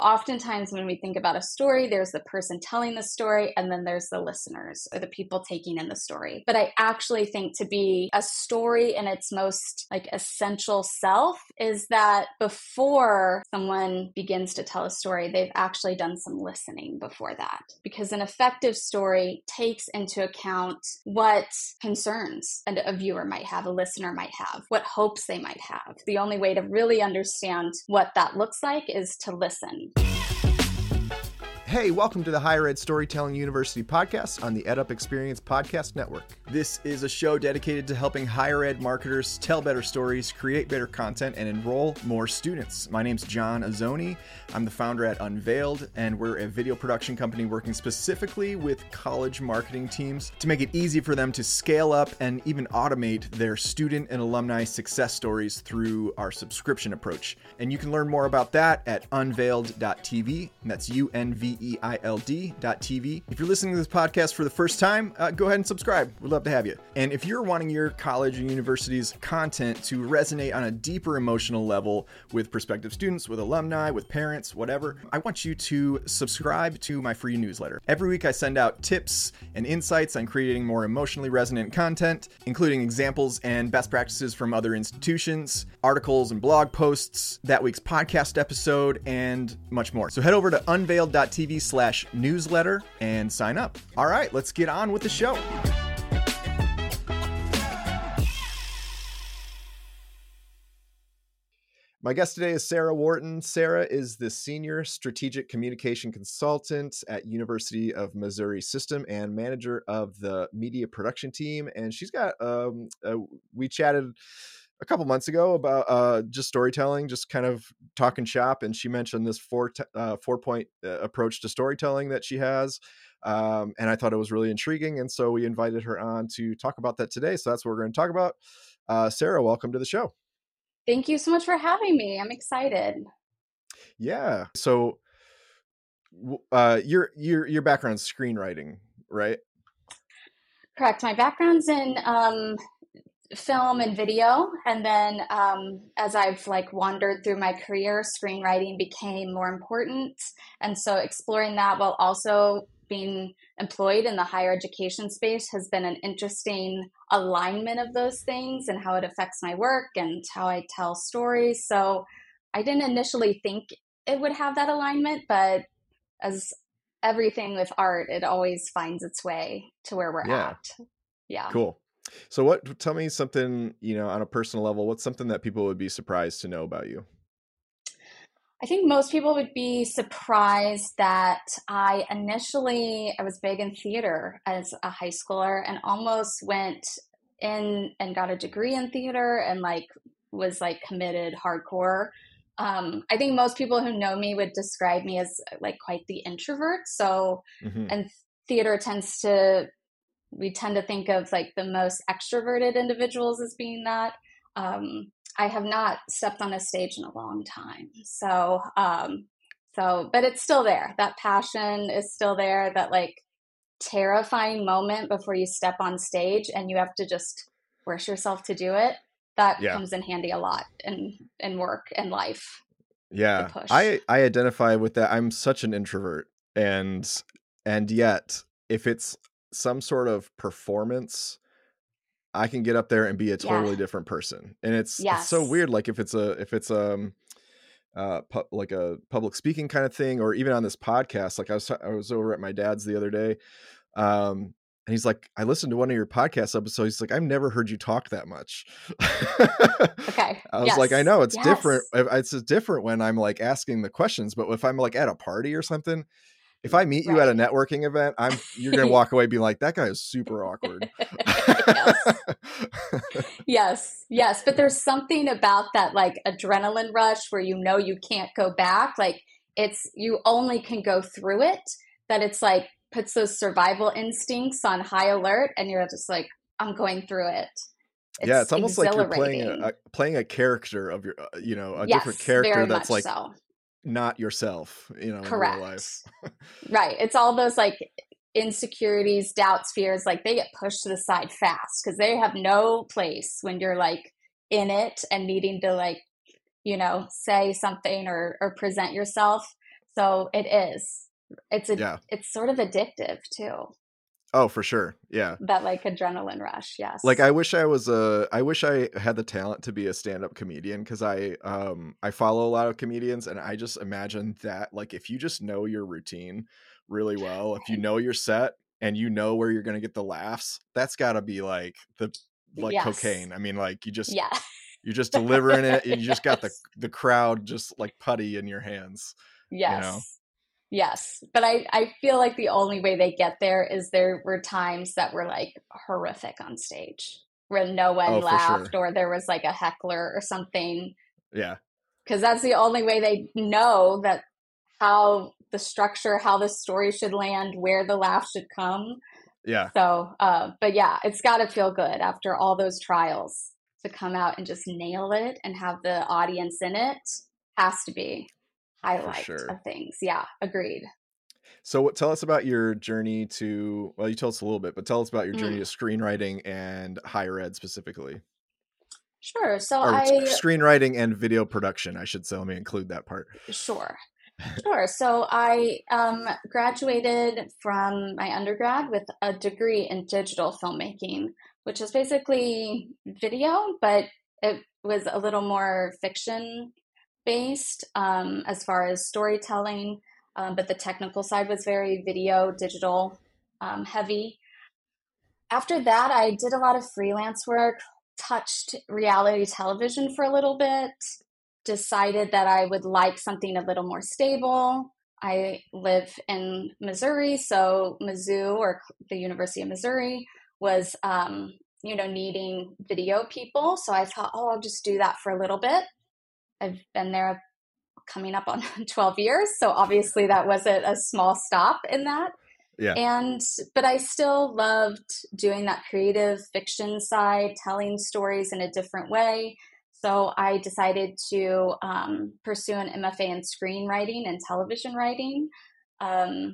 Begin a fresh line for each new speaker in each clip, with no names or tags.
oftentimes when we think about a story, there's the person telling the story, and then there's the listeners or the people taking in the story. But I actually think to be a story in its most like essential self is that before someone begins to tell a story, they've actually done some listening before that. Because an effective story takes into account what concerns a viewer might have, a listener might have, what hopes they might have. The only way to really understand what that looks like is to listen.
Hey, welcome to the Higher Ed Storytelling University podcast on the EdUp Experience Podcast Network. This is a show dedicated to helping higher ed marketers tell better stories, create better content, and enroll more students. My name's John Azzoni. I'm the founder at Unveiled, and we're a video production company working specifically with college marketing teams to make it easy for them to scale up and even automate their student and alumni success stories through our subscription approach. And you can learn more about that at unveiled.tv, and that's UNVEILD.tv. If you're listening to this podcast for the first time, go ahead and subscribe. We'd love to have you. And if you're wanting your college or university's content to resonate on a deeper emotional level with prospective students, with alumni, with parents, whatever, I want you to subscribe to my free newsletter. Every week I send out tips and insights on creating more emotionally resonant content, including examples and best practices from other institutions, articles and blog posts, that week's podcast episode, and much more. So head over to unveiled.tv/newsletter and sign up. All right, let's get on with the show. My guest today is Sarah Wharton. Sarah is the Senior Strategic Communication Consultant at University of Missouri System and manager of the media production team. And she's got, we chatted a couple months ago about just storytelling, just kind of talking shop. And she mentioned this four-point approach to storytelling that she has. And I thought it was really intriguing. And so we invited her on to talk about that today. So that's what we're going to talk about. Sarah, welcome to the show.
Thank you so much for having me. I'm excited.
Yeah. So your background's screenwriting, right?
Correct. My background's in film and video, and then as I've wandered through my career, screenwriting became more important, and so exploring that while also being employed in the higher education space has been an interesting alignment of those things and how it affects my work and how I tell stories. So I didn't initially think it would have that alignment, but as everything with art, it always finds its way to where we're at. Yeah.
Cool. So tell me something, on a personal level, what's something that people would be surprised to know about you?
I think most people would be surprised that I was big in theater as a high schooler and almost went in and got a degree in theater and was committed hardcore. I think most people who know me would describe me as quite the introvert. So, and theater we tend to think of the most extroverted individuals as being that. I have not stepped on a stage in a long time. So, but it's still there. That passion is still there, that terrifying moment before you step on stage and you have to just force yourself to do it. That comes in handy a lot in work and life.
Yeah. I identify with that. I'm such an introvert and yet if it's some sort of performance, I can get up there and be a totally different person. And it's so weird. If it's a public speaking kind of thing, or even on this podcast, I was over at my dad's the other day. And he's like, I listened to one of your podcast episodes. He's like, I've never heard you talk that much.
Okay.
I was like, I know it's different. It's different when I'm asking the questions, but if I'm at a party or something, if I meet you at a networking event, you're going to walk away being like, that guy is super awkward.
Yes. But there's something about that adrenaline rush where you can't go back. You only can go through it, that it's puts those survival instincts on high alert and you're just I'm going through it.
It's almost like you're playing a character of your, a different character that's not yourself, in real life.
Right. It's all those insecurities, doubts, fears, they get pushed to the side fast because they have no place when you're in it and needing to say something or present yourself. So it is.
Yeah.
It's sort of addictive too.
Oh, for sure. Yeah.
That like adrenaline rush.
Like
Yes.
I wish I had the talent to be a stand-up comedian, because I follow a lot of comedians, and I just imagine that, like, if you just know your routine really well, if you know your set and you know where you're going to get the laughs, that's got to be like
Yes.
cocaine. I mean, like,
Yeah.
you're just delivering it, and you just got
Yes.
the crowd just like putty in your hands, you know.
Yes. Yes. But I feel like the only way they get there is there were times that were like horrific on stage where no one
Oh, for
laughed
sure.
or there was like a heckler or something.
Yeah.
Because that's the only way they know that how the structure, how the story should land, where the laugh should come.
Yeah.
So, but yeah, it's got to feel good after all those trials to come out and just nail it and have the audience in it. Has to be
For
highlight
sure.
of things. Yeah, agreed.
So tell us about your journey to, well, you told us a little bit, but tell us about your journey
Mm,
to screenwriting and higher ed specifically.
sure. So
Or
I,
screenwriting and video production, I should say. Let me include that part.
sure. Sure. So I graduated from my undergrad with a degree in digital filmmaking, which is basically video, but it was a little more fiction based as far as storytelling. But the technical side was very video, digital heavy. After that, I did a lot of freelance work, touched reality television for a little bit, decided that I would like something a little more stable. I live in Missouri, so Mizzou, or the University of Missouri, was needing video people. So I thought, oh, I'll just do that for a little bit. I've been there coming up on 12 years, so obviously that wasn't a small stop in that.
Yeah.
But I still loved doing that creative fiction side, telling stories in a different way. So I decided to pursue an MFA in screenwriting and television writing. Um,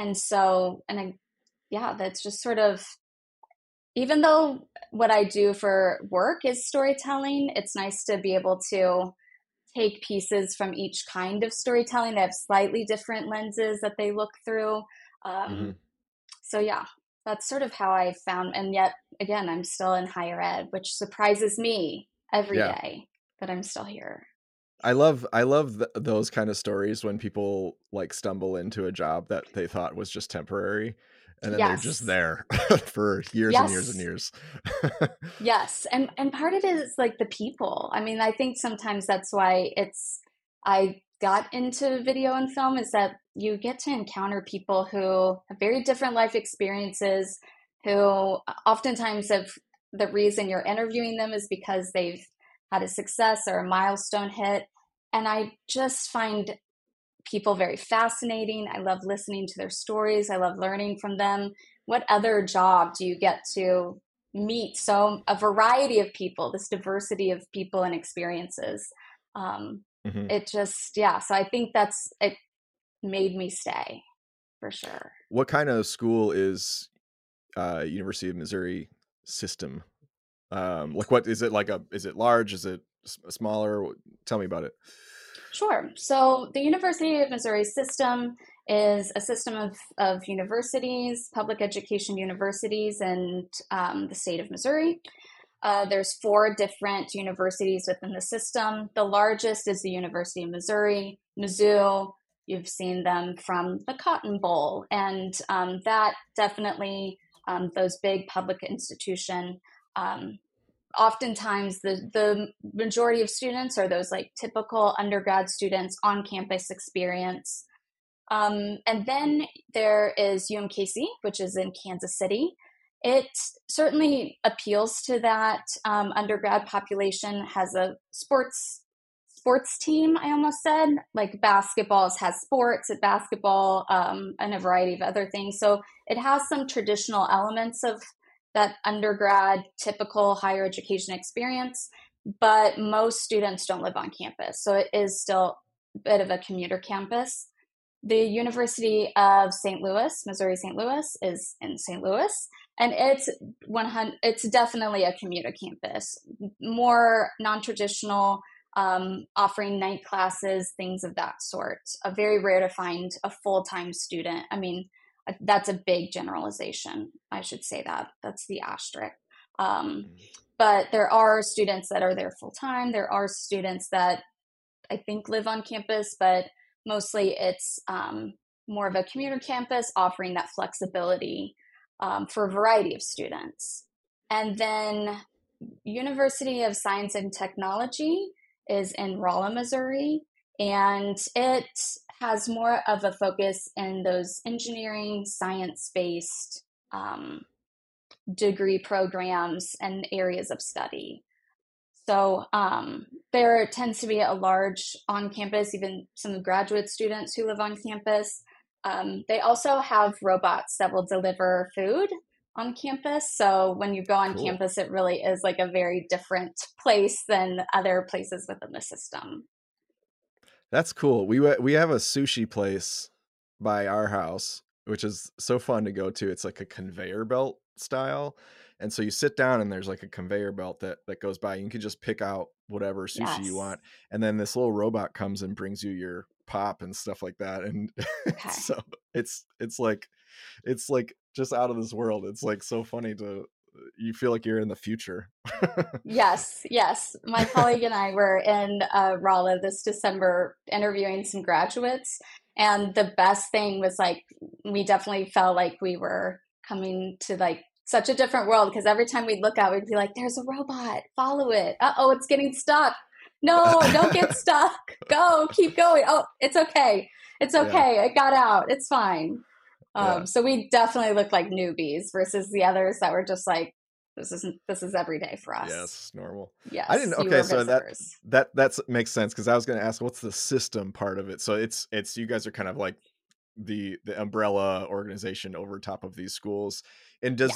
yeah, that's just sort of, even though what I do for work is storytelling, it's nice to be able to take pieces from each kind of storytelling. They have slightly different lenses that they look through.
Mm-hmm.
So yeah, that's sort of how I found, and yet again, I'm still in higher ed, which surprises me every
Yeah.
day that I'm still here.
I love those kind of stories when people like stumble into a job that they thought was just temporary, and then they're just
Yes.
there for years and years and
Yes.
years.
Yes. And part of it is like the people. I mean, I think sometimes that's why I got into video and film, is that you get to encounter people who have very different life experiences, who oftentimes have, the reason you're interviewing them is because they've had a success or a milestone hit. And I just find people very fascinating. I love listening to their stories. I love learning from them. What other job do you get to meet so a variety of people, this diversity of people and experiences?
Mm-hmm.
It just, yeah. So I think it made me stay for sure.
What kind of school is University of Missouri system? Like, what is it, is it large? Is it smaller? Tell me about it.
Sure. So the University of Missouri system is a system of universities, public education universities in the state of Missouri. There's 4 different universities within the system. The largest is the University of Missouri, Mizzou. You've seen them from the Cotton Bowl, and that definitely, those big public institution. Oftentimes the majority of students are those like typical undergrad students on campus experience. And then there is UMKC, which is in Kansas City. It certainly appeals to that undergrad population, has a sports team, I almost said, like basketball has sports at basketball, and a variety of other things. So it has some traditional elements of that undergrad typical higher education experience, but most students don't live on campus. So it is still a bit of a commuter campus. The University of St. Louis, Missouri St. Louis, is in St. Louis, and it's definitely a commuter campus, more non-traditional, offering night classes, things of that sort. Very rare to find a full-time student. I mean, that's a big generalization. I should say that. That's the asterisk. Um, but there are students that are there full-time. There are students that I think live on campus, but mostly it's more of a commuter campus offering that flexibility for a variety of students. And then University of Science and Technology is in Rolla, Missouri, and it has more of a focus in those engineering, science-based degree programs and areas of study. So there tends to be a large on campus, even some graduate students who live on campus. They also have robots that will deliver food on campus. So when you go on
Cool.
campus, it really is like a very different place than other places within the system.
That's cool. We have a sushi place by our house, which is so fun to go to. It's like a conveyor belt style. And so you sit down and there's like a conveyor belt that goes by. You can just pick out whatever sushi you
Yes.
want. And then this little robot comes and brings you your pop and stuff like that. And
Okay.
so it's like just out of this world. It's like so funny you feel like you're in the future.
Yes, yes. My colleague and I were in Rolla this December interviewing some graduates, and the best thing was like we definitely felt like we were coming to like such a different world because every time we'd look out, we'd be like, "There's a robot, follow it. Uh-oh, it's getting stuck. No, don't get stuck. Go, keep going. Oh, it's okay. It's okay.
Yeah.
It got out. It's fine."
Yeah.
So we definitely look like newbies versus the others that were just like, this is every day for us.
Yes, normal. I
Yes,
didn't.
you
Okay,
were
so
visitors.
that makes sense because I was going to ask what's the system part of it. So it's you guys are kind of like the umbrella organization over top of these schools. And
Yeah,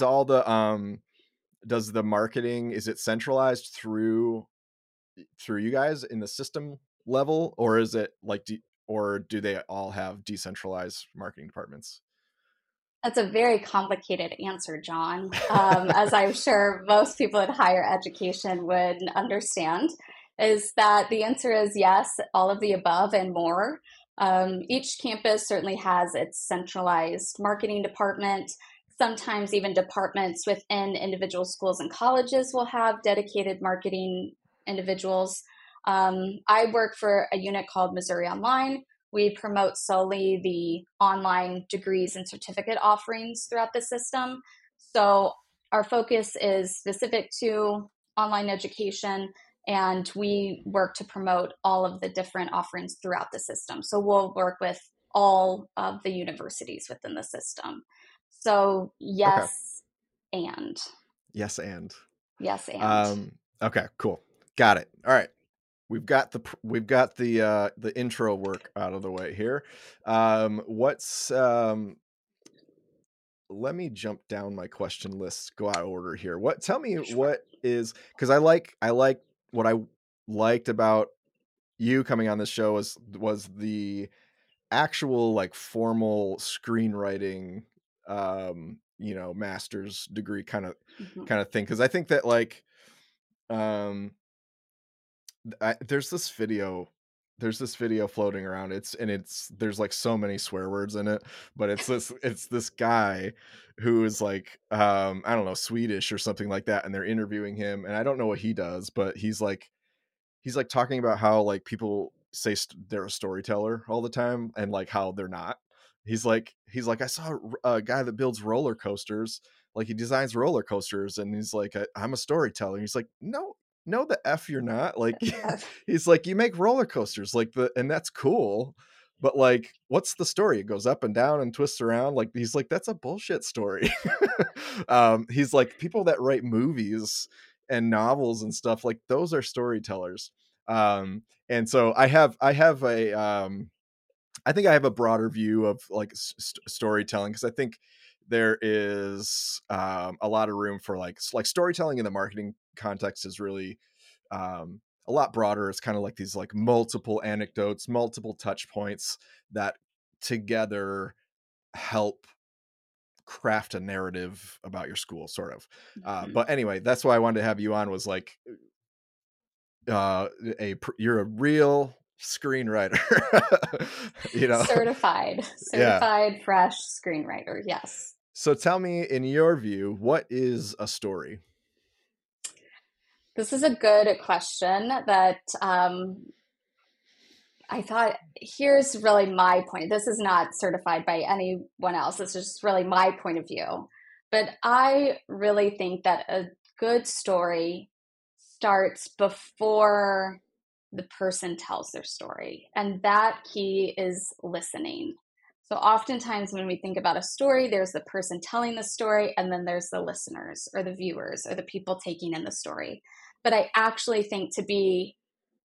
does the marketing, is it centralized through you guys in the system level, or is it like or do they all have decentralized marketing departments?
that's a very complicated answer, John, as I'm sure most people in higher education would understand. Is that the answer is yes, all of the above and more. Each campus certainly has its centralized marketing department. Sometimes even departments within individual schools and colleges will have dedicated marketing individuals. I work for a unit called Missouri Online. We promote solely the online degrees and certificate offerings throughout the system. So our focus is specific to online education, and we work to promote all of the different offerings throughout the system. So we'll work with all of the universities within the system. So
Okay.
and
Yes, and
yes, and
um okay, cool. Got it. All right. We've got the intro work out of the way here. What's Let me jump down my question list, go out of order here. Tell me
sure.
what is, because I like what I liked about you coming on this show was the actual like formal screenwriting, master's degree
Mhm.
kind of thing. Because I think that like um there's this video floating around. There's like so many swear words in it, but it's this guy who is like I don't know, Swedish or something like that, and they're interviewing him, and I don't know what he does, but he's like talking about how like people say they're a storyteller all the time and like how they're not. He's like I saw a guy that builds roller coasters, like he designs roller coasters, and he's like I'm a storyteller. He's like no the f you're not, like he's like you make roller coasters like and that's cool, but like what's the story? It goes up and down and twists around. Like he's like that's a bullshit story. He's like people that write movies and novels and stuff, like those are storytellers. And so I have a I think I have a broader view of like storytelling, because I think there is a lot of room for like storytelling in the marketing context is really a lot broader. It's kind of like these like multiple anecdotes, multiple touch points that together help craft a narrative about your school, sort of.
Mhm.
But anyway, that's why I wanted to have you on, was like you're a real screenwriter.
Certified
Yeah.
fresh screenwriter. Yes.
So tell me, in your view, what is a story?
This is a good question that I thought, here's really my point. This is not certified by anyone else. This is just really my point of view. But I really think that a good story starts before the person tells their story. And that key is listening. So oftentimes when we think about a story, there's the person telling the story, and then there's the listeners or the viewers or the people taking in the story. But I actually think to be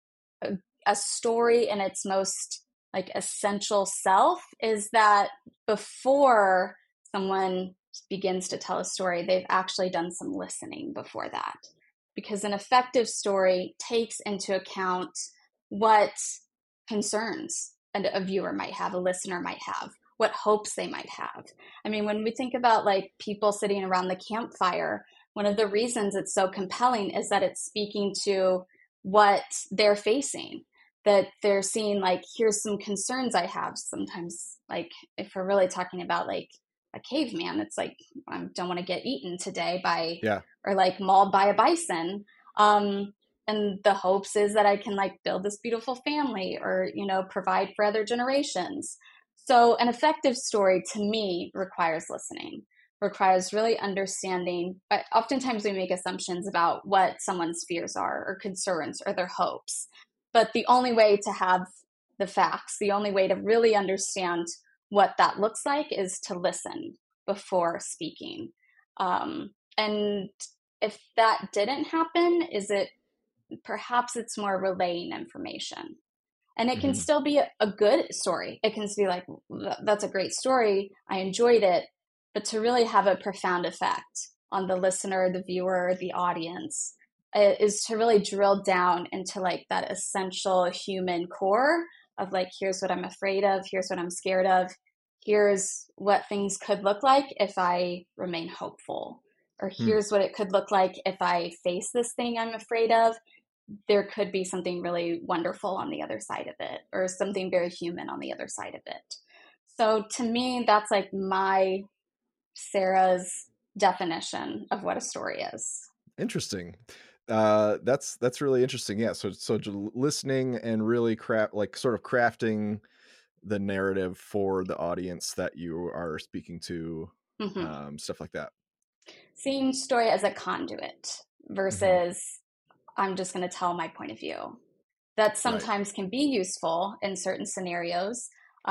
a story in its most like essential self is that before someone begins to tell a story, they've actually done some listening before that. Because an effective story takes into account what concerns a viewer might have, a listener might have, what hopes they might have. I mean, when we think about like people sitting around the campfire, one of the reasons it's so compelling is that it's speaking to what they're facing, that they're seeing like, here's some concerns I have. Sometimes, like if we're really talking about like a caveman, it's like, I don't want to get eaten today by, or like mauled by a bison. And the hopes is that I can like build this beautiful family or, provide for other generations. So an effective story to me requires listening, requires really understanding. Oftentimes we make assumptions about what someone's fears are or concerns or their hopes. But the only way to have the facts, the only way to really understand what that looks like is to listen before speaking. And if that didn't happen, perhaps it's more relaying information. And it can still be a good story. It can be like, that's a great story, I enjoyed it. But to really have a profound effect on the listener, the viewer, the audience, is to really drill down into like that essential human core of like, here's what I'm afraid of, here's what I'm scared of, here's what things could look like if I remain hopeful, or here's what it could look like if I face this thing I'm afraid of. There could be something really wonderful on the other side of it, or something very human on the other side of it. So to me, that's like Sarah's definition of what a story is.
Interesting. That's really interesting. Yeah. So listening and really sort of crafting the narrative for the audience that you are speaking to, stuff like that.
Seeing story as a conduit versus I'm just going to tell my point of view. That sometimes can be useful in certain scenarios,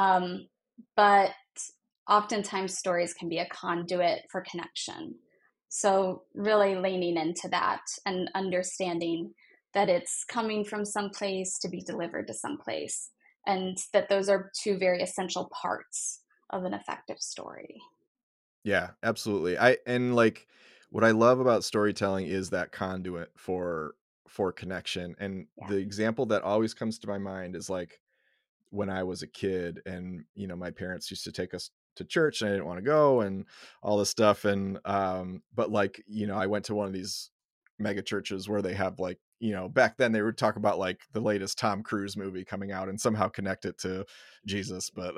but oftentimes stories can be a conduit for connection. So really leaning into that and understanding that it's coming from someplace to be delivered to someplace, and that those are two very essential parts of an effective story.
Yeah, absolutely. What I love about storytelling is that conduit for connection. And the example that always comes to my mind is like when I was a kid and, my parents used to take us to church and I didn't want to go and all this stuff. And, but like, I went to one of these mega churches where they have like, back then they would talk about like the latest Tom Cruise movie coming out and somehow connect it to Jesus. But,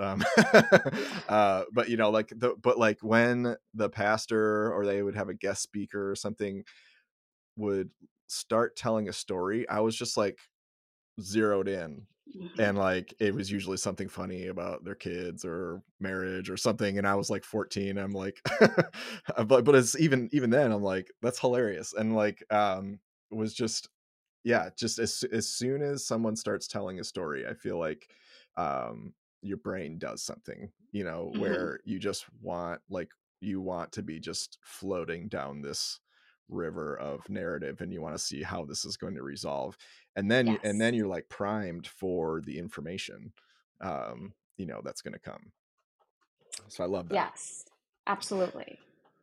but when the pastor or they would have a guest speaker or something would start telling a story, I was just like zeroed in. And like it was usually something funny about their kids or marriage or something, and I was like 14. I'm like but it's even then I'm like, that's hilarious. And like it was just as soon as someone starts telling a story, I feel like your brain does something, where you just want to be just floating down this river of narrative, and you want to see how this is going to resolve, and then you're like primed for the information that's going to come. So I love that.
Yes, absolutely.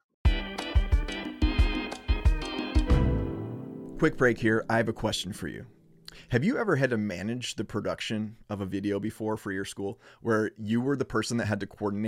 Quick break here. I have a question for you. Have you ever had to manage the production of a video before for your school, where you were the person that had to coordinate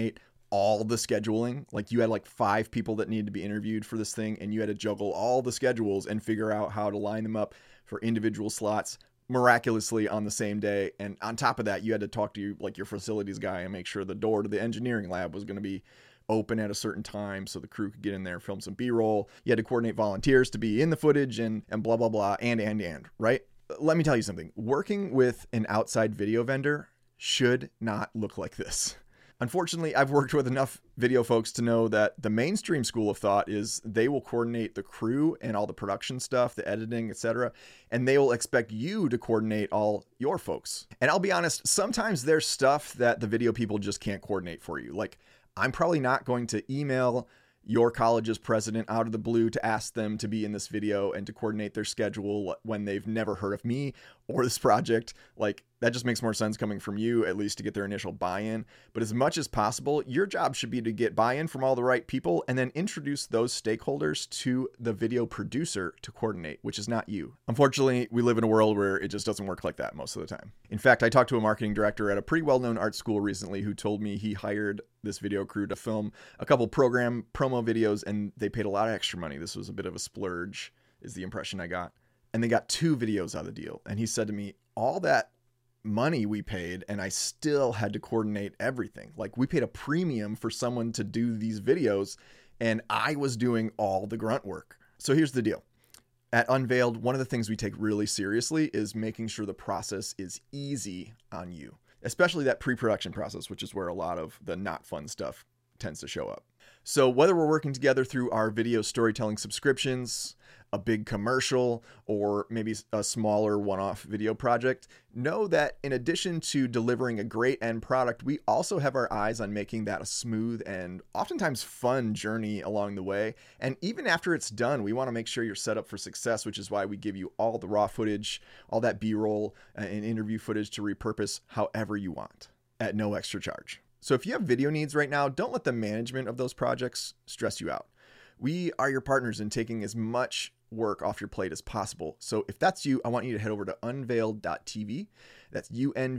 all the scheduling. Like you had like 5 people that needed to be interviewed for this thing, and you had to juggle all the schedules and figure out how to line them up for individual slots miraculously on the same day. And on top of that, you had to talk to your facilities guy and make sure the door to the engineering lab was going to be open at a certain time so the crew could get in there and film some B-roll. You had to coordinate volunteers to be in the footage and blah, blah, blah, and, right? Let me tell you something. Working with an outside video vendor should not look like this. Unfortunately, I've worked with enough video folks to know that the mainstream school of thought is they will coordinate the crew and all the production stuff, the editing, etc., and they will expect you to coordinate all your folks. And I'll be honest, sometimes there's stuff that the video people just can't coordinate for you. Like, I'm probably not going to email your college's president out of the blue to ask them to be in this video and to coordinate their schedule when they've never heard of me or this project. Like, that just makes more sense coming from you, at least to get their initial buy-in. But as much as possible, your job should be to get buy-in from all the right people and then introduce those stakeholders to the video producer to coordinate, which is not you. Unfortunately, we live in a world where it just doesn't work like that most of the time. In fact, I talked to a marketing director at a pretty well-known art school recently who told me he hired this video crew to film a couple program promo videos, and they paid a lot of extra money. This was a bit of a splurge, is the impression I got. And they got 2 videos out of the deal. And he said to me, all that money we paid and I still had to coordinate everything. Like, we paid a premium for someone to do these videos and I was doing all the grunt work. So here's the deal. At Unveiled, one of the things we take really seriously is making sure the process is easy on you, especially that pre-production process, which is where a lot of the not fun stuff tends to show up. So whether we're working together through our video storytelling subscriptions, a big commercial, or maybe a smaller one-off video project, know that in addition to delivering a great end product, we also have our eyes on making that a smooth and oftentimes fun journey along the way. And even after it's done, we want to make sure you're set up for success, which is why we give you all the raw footage, all that B-roll and interview footage to repurpose however you want at no extra charge. So if you have video needs right now, don't let the management of those projects stress you out. We are your partners in taking as much work off your plate as possible. So if that's you, I want you to head over to unveiled.tv. That's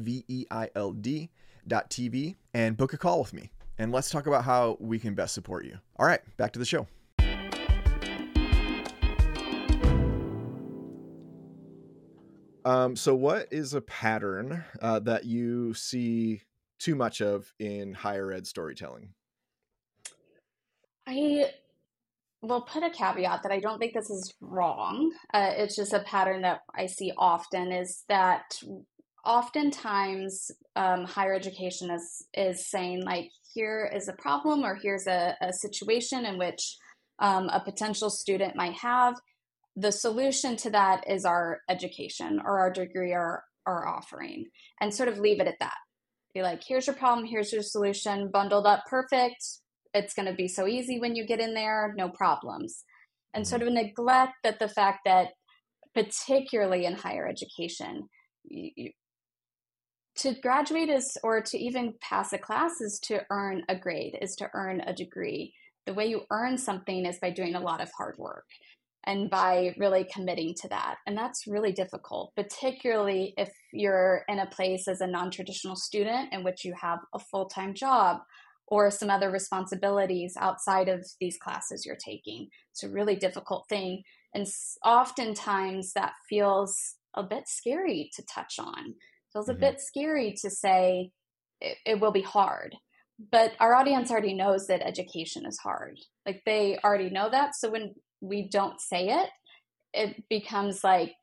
unveiled.tv and book a call with me. And let's talk about how we can best support you. All right, back to the show. So what is a pattern that you see too much of in higher ed storytelling?
I will put a caveat that I don't think this is wrong. It's just a pattern that I see often, is that oftentimes higher education is saying, like, here is a problem, or here's a situation in which a potential student might have. The solution to that is our education or our degree or our offering, and sort of leave it at that. Be like, here's your problem, here's your solution, bundled up, perfect. It's going to be so easy when you get in there, no problems. And sort of neglect that the fact that, particularly in higher education, to graduate or to even pass a class is to earn a grade, is to earn a degree. The way you earn something is by doing a lot of hard work and by really committing to that. And that's really difficult, particularly if you're in a place as a non-traditional student in which you have a full-time job or some other responsibilities outside of these classes you're taking. It's a really difficult thing. And oftentimes that feels a bit scary to touch on. It feels a bit scary to say it will be hard. But our audience already knows that education is hard. Like, they already know that. So when we don't say it, it becomes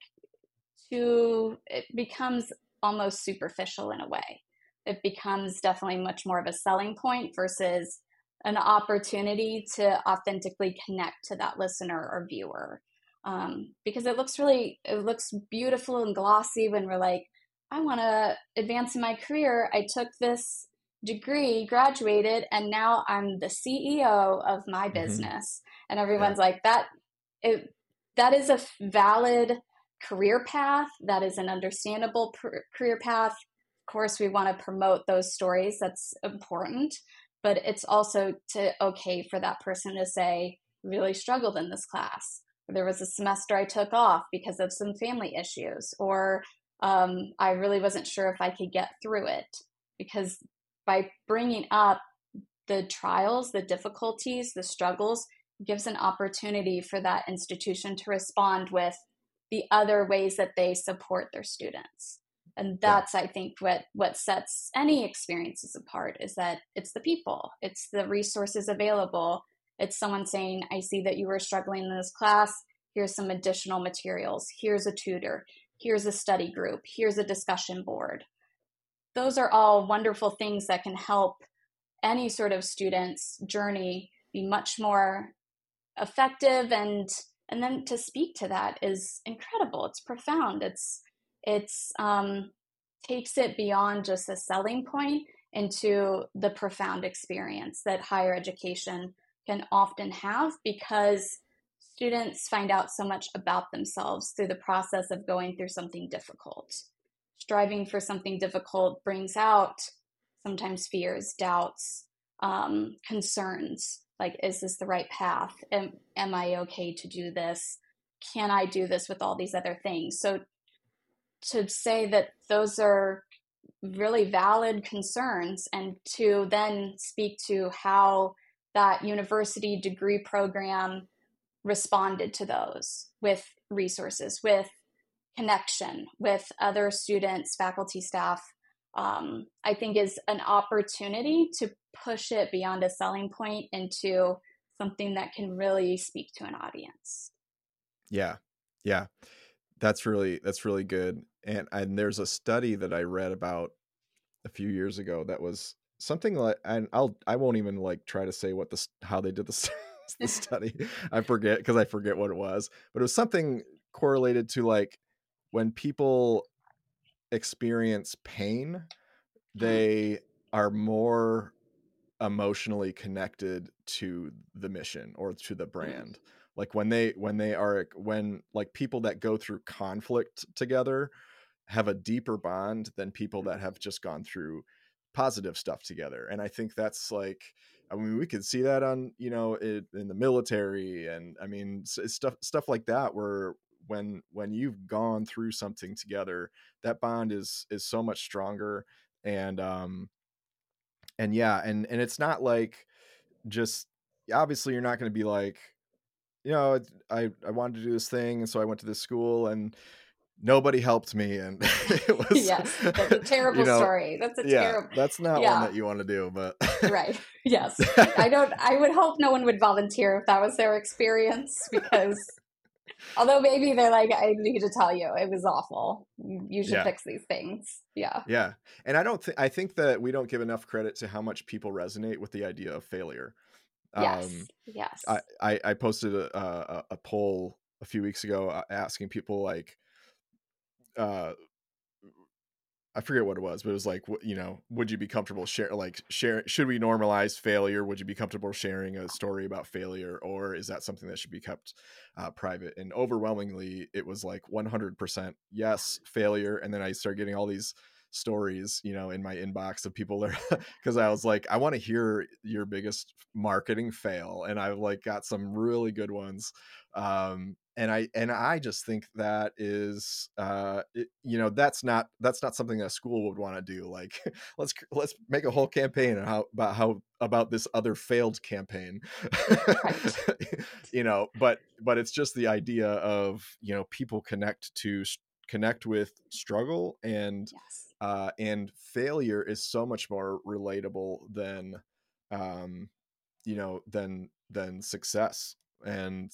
almost superficial in a way. It becomes definitely much more of a selling point versus an opportunity to authentically connect to that listener or viewer. Because it looks beautiful and glossy when we're like, I want to advance in my career. I took this degree, graduated, and now I'm the CEO of my business. And everyone's like, that is a valid career path. That is an understandable career path. Of course, we want to promote those stories. That's important. But it's also okay for that person to say, really struggled in this class. Or there was a semester I took off because of some family issues. Or I really wasn't sure if I could get through it. Because by bringing up the trials, the difficulties, the struggles, gives an opportunity for that institution to respond with the other ways that they support their students. And that's, I think, what sets any experiences apart, is that it's the people, it's the resources available. It's someone saying, I see that you were struggling in this class. Here's some additional materials. Here's a tutor. Here's a study group. Here's a discussion board. Those are all wonderful things that can help any sort of student's journey be much more effective. And then to speak to that is incredible. It's profound. It's takes it beyond just a selling point into the profound experience that higher education can often have, because students find out so much about themselves through the process of going through something difficult. Striving for something difficult brings out sometimes fears, doubts, concerns, like, is this the right path? Am I okay to do this? Can I do this with all these other things? So to say that those are really valid concerns, and to then speak to how that university degree program responded to those with resources, with connection, with other students, faculty, staff, I think is an opportunity to push it beyond a selling point into something that can really speak to an audience.
Yeah. Yeah. That's really good. And there's a study that I read about a few years ago that was something like, and I won't even like try to say how they did the study. I forget what it was, but it was something correlated to, like, when people experience pain, they are more emotionally connected to the mission or to the brand. Like when like people that go through conflict together have a deeper bond than people that have just gone through positive stuff together. And I think that's like, I mean, we could see that on, in the military, and I mean, stuff like that, where when you've gone through something together, that bond is so much stronger. And yeah, and it's not like, just, obviously you're not going to be like, I wanted to do this thing, and so I went to this school and nobody helped me, and it was,
yes, that's a terrible story. That's a terrible.
That's not one that you want to do, but
right. Yes. I would hope no one would volunteer if that was their experience, because although maybe they're like, I need to tell you, it was awful. You should fix these things. Yeah.
Yeah. And I think that we don't give enough credit to how much people resonate with the idea of failure.
Yes. Yes.
I posted a poll a few weeks ago asking people, like, I forget what it was, but it was like, would you be comfortable share should we normalize failure? Would you be comfortable sharing a story about failure, or is that something that should be kept private? And overwhelmingly, it was like 100% yes, failure. And then I started getting all these stories, in my inbox of people there, because I was like, I want to hear your biggest marketing fail, and I've like got some really good ones. And I just think that is, that's not something that a school would want to do. Like, let's make a whole campaign about this other failed campaign, but it's just the idea of, people connect with struggle, and and failure is so much more relatable than than success. And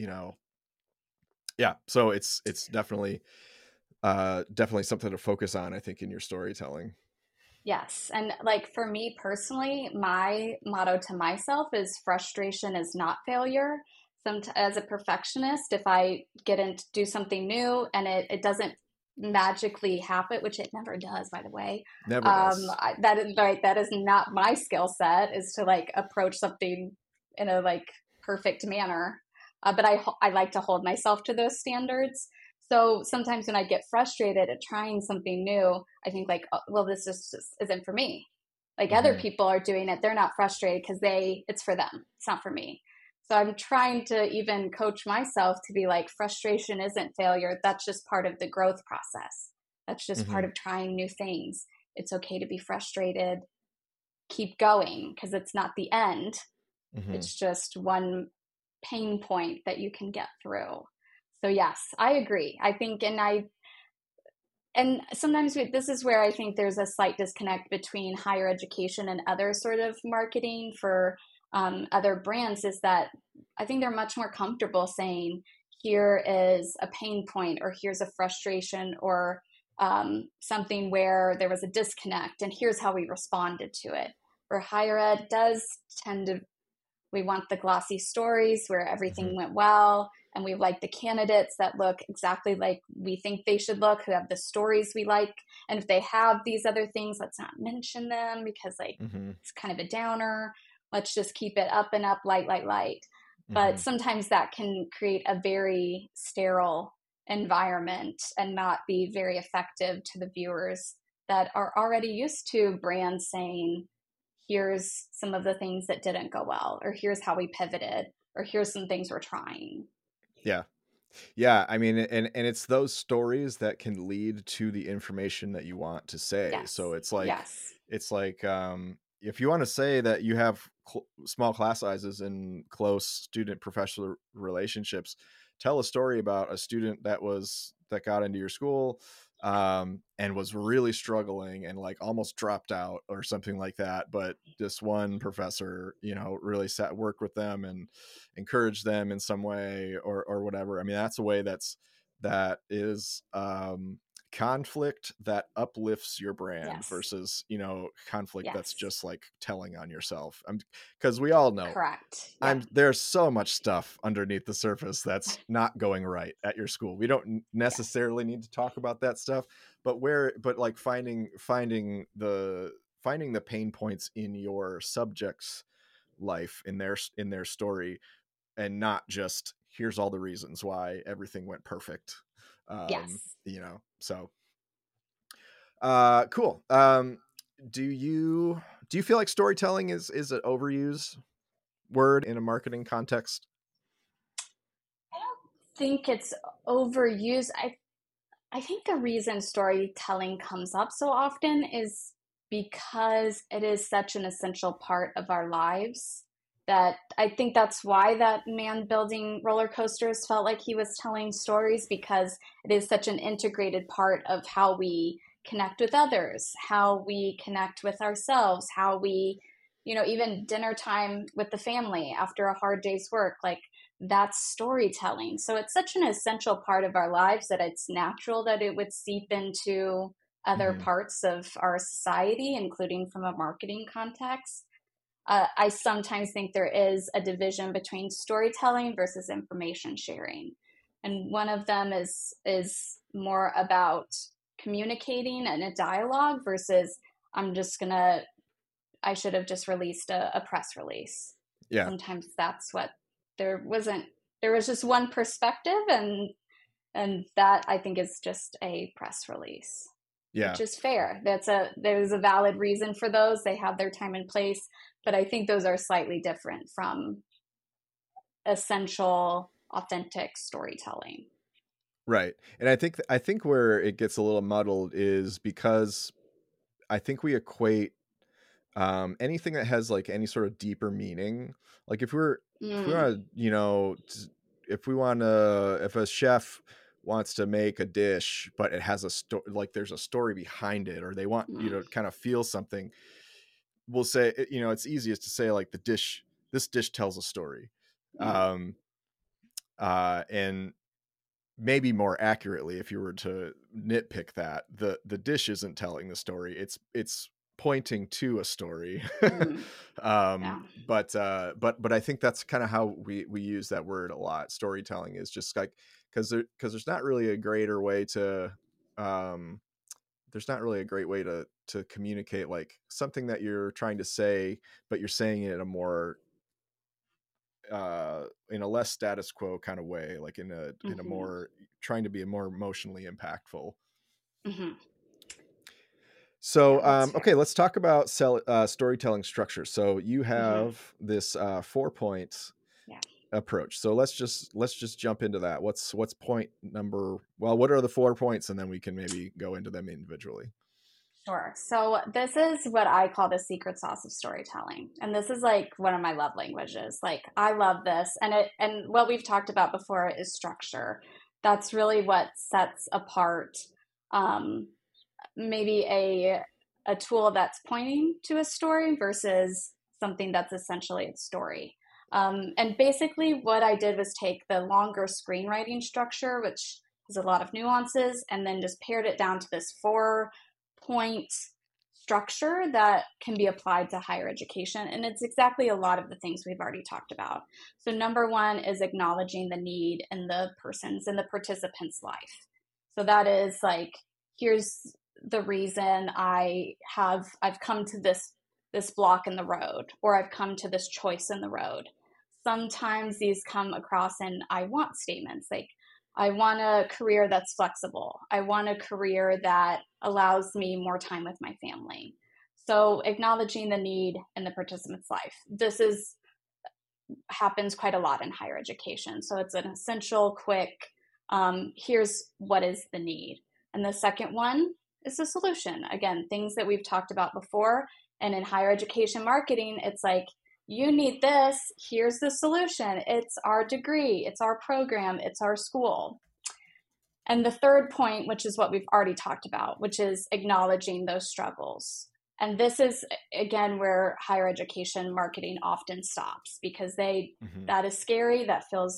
so it's definitely something to focus on, I think, in your storytelling.
Yes. And like, for me personally, my motto to myself is frustration is not failure. As a perfectionist, if I get into do something new and it doesn't magically happen, which it never does, by the way.
Never does.
That is not my skill set, is to like approach something in a like perfect manner. But I like to hold myself to those standards. So sometimes when I get frustrated at trying something new, I think like, oh, well, this just isn't for me. Like other people are doing it. They're not frustrated because it's for them. It's not for me. So I'm trying to even coach myself to be like, frustration isn't failure. That's just part of the growth process. That's just part of trying new things. It's okay to be frustrated. keep going because it's not the end.
Mm-hmm.
It's just one pain point that you can get through. So yes, I agree. I think, and sometimes this is where I think there's a slight disconnect between higher education and other sort of marketing for other brands, is that I think they're much more comfortable saying, here is a pain point, or here's a frustration, or something where there was a disconnect, and here's how we responded to it. Where higher ed does tend to, we want the glossy stories where everything
Mm-hmm.
went well, and we like the candidates that look exactly like we think they should look, who have the stories we like. And if they have these other things, let's not mention them because like
Mm-hmm.
it's kind of a downer. Let's just keep it up and up, light, light, light.
Mm-hmm.
But sometimes that can create a very sterile environment and not be very effective to the viewers that are already used to brands saying, here's some of the things that didn't go well, or here's how we pivoted, or here's some things we're trying.
Yeah. Yeah, I mean, and it's those stories that can lead to the information that you want to say.
Yes.
So
Yes.
it's like if you want to say that you have small class sizes and close student professor relationships, tell a story about a student that got into your school and was really struggling and like almost dropped out or something like that, but this one professor, you know, really worked with them and encouraged them in some way or whatever. I mean, that's a way that is conflict that uplifts your brand
Yes.
versus, you know, conflict that's
Yes.
just like telling on yourself. Because we all know
Correct. Yep.
there's so much stuff underneath the surface that's not going right at your school. We don't
Yes.
necessarily need to talk about that stuff, but like finding the pain points in your subject's life, in their story, and not just here's all the reasons why everything went perfect.
Yes.
You know, so cool. Do you feel like storytelling is an overused word in a marketing context?
I don't think it's overused. I think the reason storytelling comes up so often is because it is such an essential part of our lives, that I think that's why that man building roller coasters felt like he was telling stories, because it is such an integrated part of how we connect with others, how we connect with ourselves, how we, even dinner time with the family after a hard day's work, like that's storytelling. So it's such an essential part of our lives that it's natural that it would seep into other
Mm-hmm.
parts of our society, including from a marketing context. I sometimes think there is a division between storytelling versus information sharing, and one of them is more about communicating in a dialogue versus I'm just gonna I should have just released a press release.
Yeah.
Sometimes that's what there wasn't. There was just one perspective, and that I think is just a press release,
Yeah.
which is fair. There's a valid reason for those. They have their time and place, but I think those are slightly different from essential, authentic storytelling.
Right. And I think where it gets a little muddled is because I think we equate anything that has like any sort of deeper meaning. Like if we
Mm,
want to, you know, if a chef wants to make a dish but it has a story, like there's a story behind it, or they want you
mm,
to kind of feel something, we'll say, you know, it's easiest to say like this dish tells a story.
mm,
um and maybe more accurately, if you were to nitpick that, the dish isn't telling the story, it's pointing to a story.
mm. Yeah.
But I think that's kind of how we use that word a lot. Storytelling is just like, because there's not really a greater way to um there's not really a great way to communicate like something that you're trying to say, but you're saying it in a more in a less status quo kind of way, like in a
Mm-hmm.
more trying to be a more emotionally impactful.
Mm-hmm.
So
Yeah, that's
okay,
fair.
let's talk about storytelling structure. So you
Mm-hmm.
have this 4 points
Yeah.
approach. So let's just jump into that. What's point number? Well, what are the 4 points, and then we can maybe go into them individually.
Sure. So this is what I call the secret sauce of storytelling. And this is like one of my love languages. Like I love this. And what we've talked about before is structure. That's really what sets apart um, maybe a tool that's pointing to a story versus something that's essentially a story. And basically, what I did was take the longer screenwriting structure, which has a lot of nuances, and then just pared it down to this 4 point structure that can be applied to higher education. And it's exactly a lot of the things we've already talked about. So, number one is acknowledging the need in the person's and the participant's life. So, that is like, here's the reason I've come to this block in the road, or I've come to this choice in the road. Sometimes these come across in I want statements, like I want a career that's flexible. I want a career that allows me more time with my family. So acknowledging the need in the participant's life. This is happens quite a lot in higher education. So it's an essential, quick, here's what is the need. And the second one is the solution. Again, things that we've talked about before. And in higher education marketing, it's like, you need this, here's the solution. It's our degree, it's our program, it's our school. And the third point, which is what we've already talked about, which is acknowledging those struggles. And this is, again, where higher education marketing often stops, because that is scary.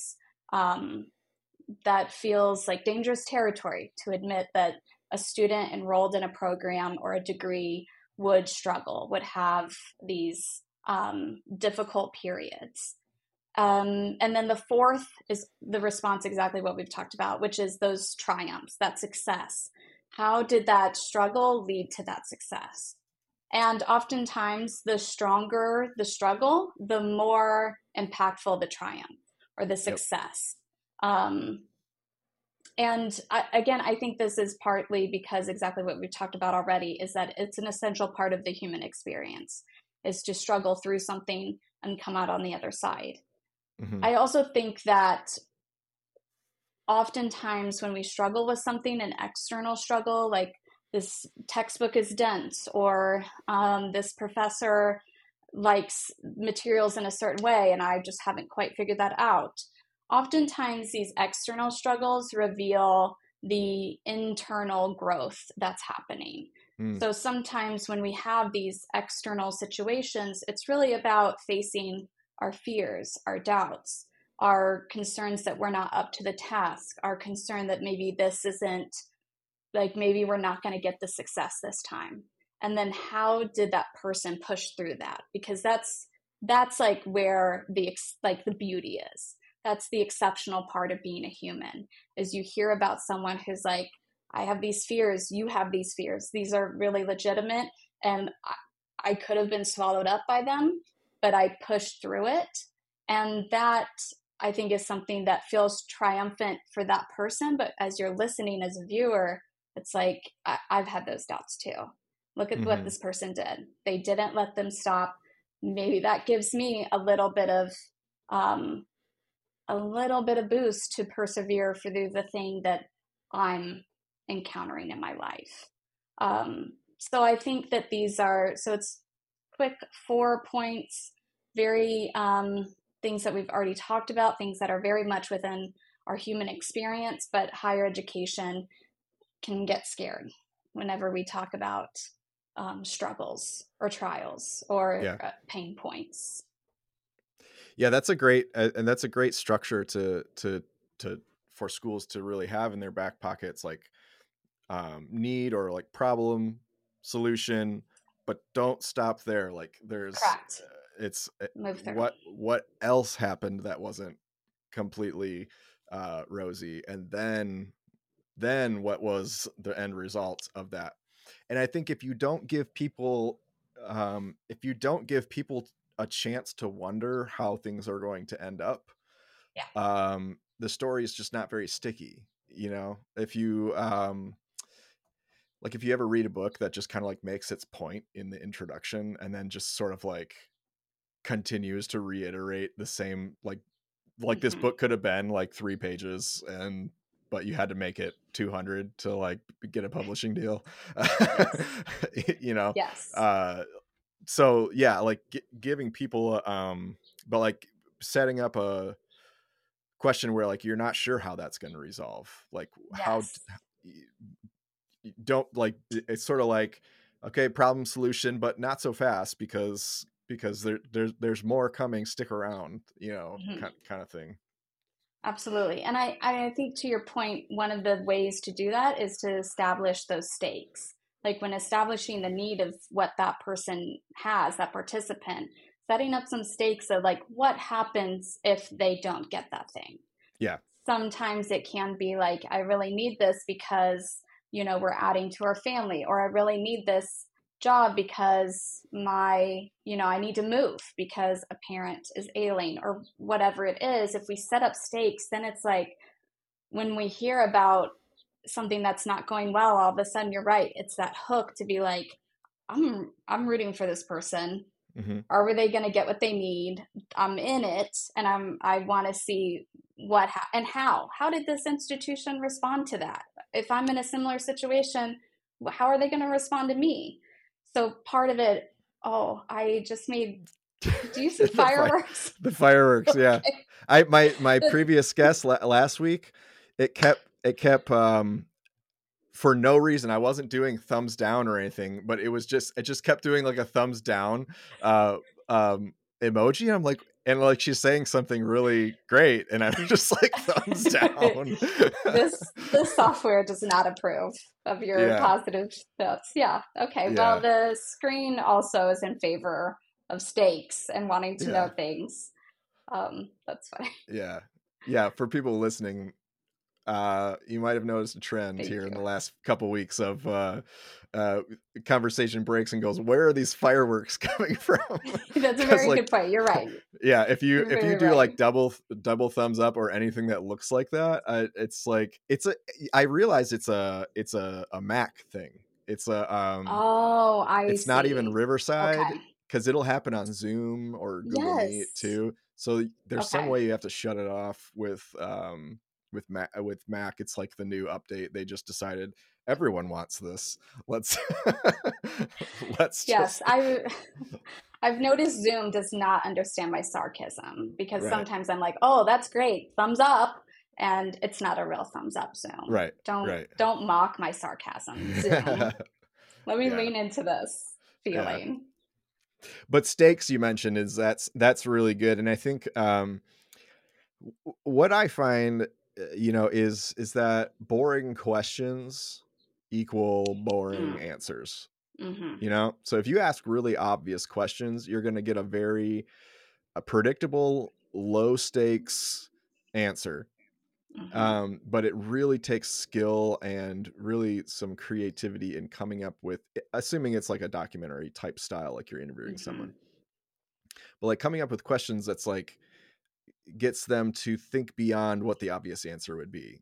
That feels like dangerous territory to admit that a student enrolled in a program or a degree would struggle, would have these difficult periods. And then the fourth is the response, exactly what we've talked about, which is those triumphs, that success. How did that struggle lead to that success? And oftentimes, the stronger the struggle, the more impactful the triumph or the success. Yep. Again, I think this is partly because exactly what we've talked about already is that it's an essential part of the human experience, is to struggle through something and come out on the other side. Mm-hmm. I also think that oftentimes when we struggle with something, an external struggle, like this textbook is dense, or this professor likes materials in a certain way and I just haven't quite figured that out. Oftentimes these external struggles reveal the internal growth that's happening. So sometimes when we have these external situations, it's really about facing our fears, our doubts, our concerns that we're not up to the task, our concern that maybe this isn't, like maybe we're not going to get the success this time. And then how did that person push through that? Because that's like where the beauty is. That's the exceptional part of being a human, is you hear about someone who's like, I have these fears, you have these fears. These are really legitimate, and I could have been swallowed up by them, but I pushed through it. And that, I think, is something that feels triumphant for that person. But as you're listening as a viewer, it's like, I've had those doubts too. Look at what this person did. They didn't let them stop. Maybe that gives me a little bit of boost to persevere through the thing that I'm encountering in my life. So I think that it's quick 4 points, very things that we've already talked about, things that are very much within our human experience, but higher education can get scared whenever we talk about struggles or trials or pain points.
Yeah, that's a great structure to for schools to really have in their back pockets, like need or like problem, solution, but don't stop there. Like there's what else happened that wasn't completely rosy, and then what was the end result of that. And I think if you don't give people a chance to wonder how things are going to end up, the story is just not very sticky. You know, if you if you ever read a book that just kind of like makes its point in the introduction and then just sort of like continues to reiterate the same, like this book could have been like 3 pages and but you had to make it 200 to like get a publishing deal.
Yes.
You know,
Yes.
so yeah, like giving people, but like setting up a question where like you're not sure how that's going to resolve, like how
Yes.
don't like, it's sort of like, okay, problem solution, but not so fast because there's more coming, stick around, you know,
Mhm.
kind of thing.
Absolutely. And I think to your point, one of the ways to do that is to establish those stakes. Like when establishing the need of what that person has, that participant, setting up some stakes of like what happens if they don't get that thing.
Yeah.
Sometimes it can be like, I really need this because, we're adding to our family, or I really need this job because I need to move because a parent is ailing or whatever it is. If we set up stakes, then it's like when we hear about something that's not going well, all of a sudden you're right. It's that hook to be like, I'm rooting for this person.
Mm-hmm.
Are they going to get what they need? I'm in it, and I want to see and how. How did this institution respond to that? If I'm in a similar situation, how are they going to respond to me? So part of it. Oh, I just made. Do you see fireworks?
The fireworks, yeah.
Okay.
My previous guest last week, it kept for no reason. I wasn't doing thumbs down or anything, but it just kept doing like a thumbs down uh emoji. And I'm like, and like she's saying something really great, and I'm just like thumbs down.
This software does not approve of your
Yeah.
positive thoughts. Yeah. Okay.
Yeah.
Well, the screen also is in favor of stakes and wanting to
Yeah.
know things. That's funny.
Yeah. Yeah. For people listening, you might have noticed a trend
Thank
here in
you.
the last couple weeks of conversation breaks and goes, where are these fireworks coming from?
That's a very
like,
good point. You're right.
yeah, if you
You're very
do
right.
like double thumbs up or anything that looks like that, it's like I realize it's a Mac thing. It's a
Oh, I
it's not even
see.
Riverside,
Okay.
because it'll happen on Zoom or Google Meet
Yes.
too. So there's some
Okay.
way you have to shut it off with Mac. It's like the new update. They just decided everyone wants this. Let's
Yes,
just
I've noticed Zoom does not understand my sarcasm because
right,
sometimes I'm like, "Oh, that's great. Thumbs up." And it's not a real thumbs up, Zoom.
right, right.
Don't mock my sarcasm, Zoom. Let me
Yeah,
lean into this
yeah.
feeling.
But stakes you mentioned is that's really good, and I think what I find, is that boring questions equal boring
Mm,
answers.
hmm
So if you ask really obvious questions, you're going to get a predictable, low stakes answer.
hmm
But it really takes skill and really some creativity in coming up with, assuming it's like a documentary type style, like you're interviewing
hmm
someone, but like coming up with questions that's like gets them to think beyond what the obvious answer would be.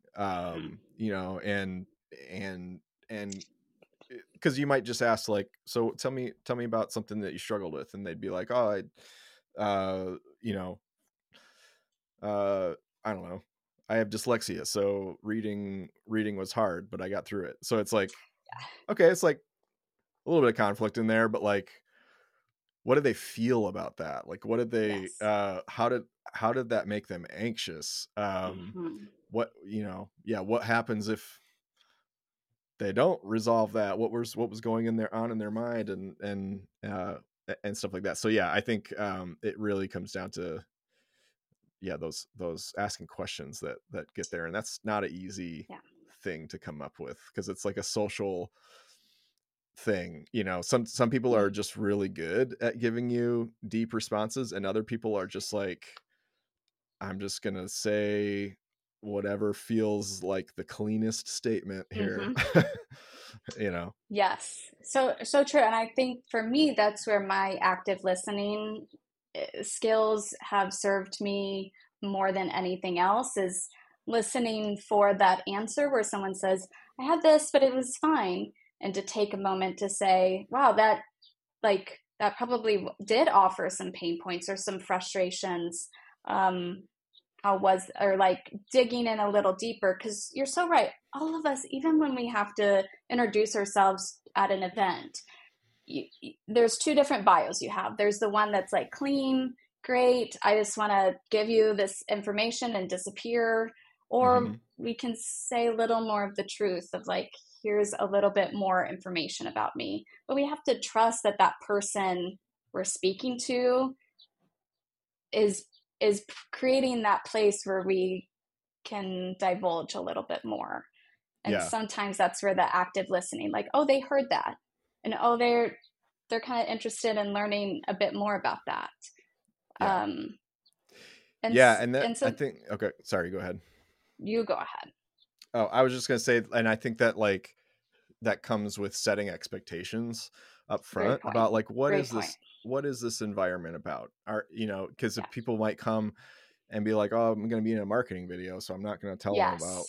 And and because you might just ask like, so tell me about something that you struggled with, and they'd be like, oh, you know uh I don't know, I have dyslexia, so reading was hard, but I got through it. So it's like, okay, it's like a little bit of conflict in there, but like, what did they feel about that? Like, what did they
Yes.
how did that make them anxious?
hmm
What, yeah, what happens if they don't resolve that? What was going on in their mind, and stuff like that. So yeah, I think it really comes down to, yeah, those asking questions that get there, and that's not an easy
Yeah.
thing to come up with, because it's like a social thing. Some people are
Mm.
just really good at giving you deep responses, and other people are just like, I'm just gonna say whatever feels like the cleanest statement here.
hmm
you know
Yes. So true. And I think for me, that's where my active listening skills have served me more than anything else, is listening for that answer where someone says, I had this, but it was fine. And to take a moment to say, wow, that probably did offer some pain points or some frustrations. Um, how was, or like digging in a little deeper, because you're so right. All of us, even when we have to introduce ourselves at an event, there's two different bios you have. There's the one that's like clean, great, I just want to give you this information and disappear. Or
Mm-hmm.
we can say a little more of the truth of like, here's a little bit more information about me. But we have to trust that that person we're speaking to is creating that place where we can divulge a little bit more. And
Yeah.
sometimes that's where the active listening, like, oh, they heard that, and oh, they're kind of interested in learning a bit more about that.
Yeah.
um and
Yeah. And that,
and
I
so
think, okay, sorry, go ahead.
you go ahead.
Oh, I was just going to say, and I think that like, that comes with setting expectations up
Great
front
point.
about like,
Great point.
what is this environment about? Because
Yeah.
if people might come and be like, oh, I'm going to be in a marketing video, so I'm not going to tell them about,
Yes.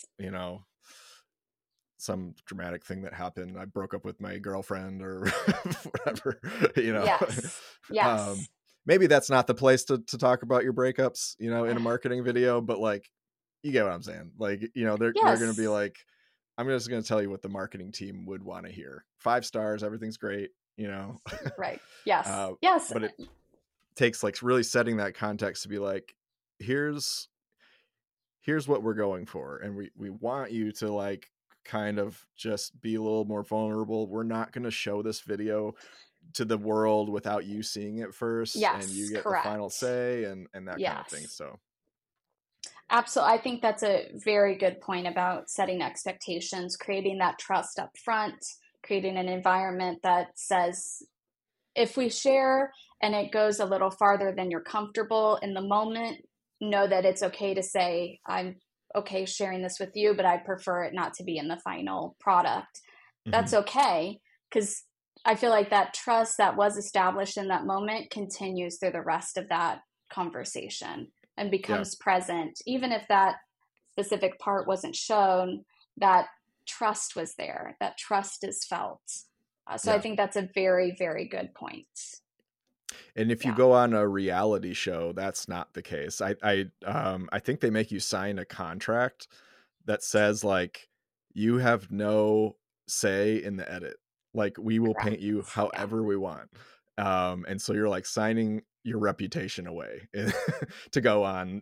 some dramatic thing that happened. I broke up with my girlfriend or whatever,
Yes.
um,
Yes.
maybe that's not the place to talk about your breakups, in a marketing video, but like, you get what I'm saying? Like, they're going to be
Yes.
like, I'm just going to tell you what the marketing team would want to hear. 5 stars, everything's great,
Right. Yes.
uh,
Yes.
but it takes like really setting that context to be like, here's what we're going for, and we want you to like kind of just be a little more vulnerable. We're not going to show this video to the world without you seeing it first, and you
Yes.
get the final
Correct.
say, and that kind of thing.
Yes.
So
Absolutely. I think that's a very good point about setting expectations, creating that trust up front, creating an environment that says, if we share and it goes a little farther than you're comfortable in the moment, know that it's okay to say, I'm okay sharing this with you, but I prefer it not to be in the final product.
mm-hmm.
That's okay, because I feel like that trust that was established in that moment continues through the rest of that conversation and
Yeah.
becomes present. Even if that specific part wasn't shown, that trust was there, that trust is felt. So I
Yeah.
think that's a very, very good point.
And if you
Yeah.
go on a reality show, that's not the case. I think they make you sign a contract that says like, you have no say in the edit. Like, we will
Correct.
paint you
Yeah.
however we want. And so you're like signing your reputation away to go on,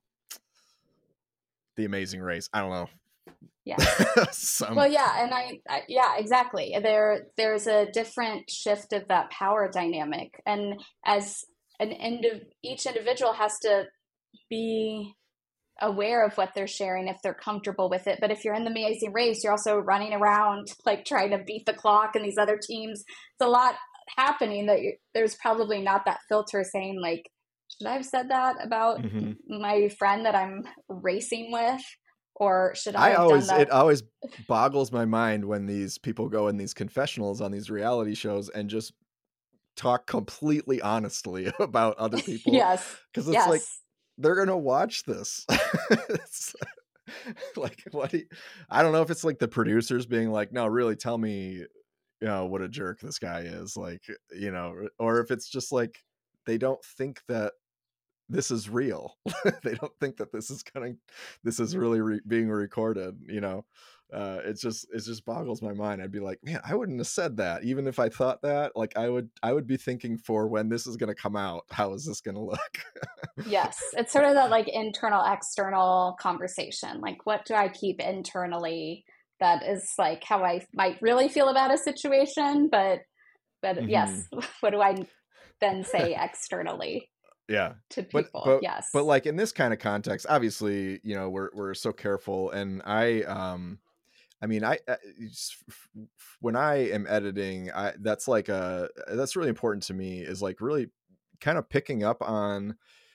The Amazing Race. I don't know.
Yes.
Some
Well, yeah, and yeah, exactly. There's a different shift of that power dynamic, and as each individual has to be aware of what they're sharing if they're comfortable with it. But if you're in the Amazing Race, you're also running around like trying to beat the clock and these other teams. It's a lot happening that there's probably not that filter saying like, should I have said that about
mm-hmm.
my friend that I'm racing with? Or should I have done
It
that?
always boggles my mind when these people go in these confessionals on these reality shows and just talk completely honestly about other people,
Yes.
because it's like,
Yes.
they're gonna watch this. It's like, I don't know if it's like the producers being like, no, really tell me, what a jerk this guy is, like, or if it's just like, they don't think that this is real. They don't think that this is really being recorded, it just boggles my mind. I'd be like, man, I wouldn't have said that. Even if I thought that, like, I would be thinking, for when this is going to come out, how is this going to look?
Yes. It's sort of that like internal, external conversation. Like, what do I keep internally that is like how I might really feel about a situation? But
Mm-hmm.
yes, what do I then say externally
Yeah.
to
but
people?
but but
Yes.
like, in this kind of context, obviously, we're so careful. And I mean, when I am editing, that's really important to me, is like really kind of picking up on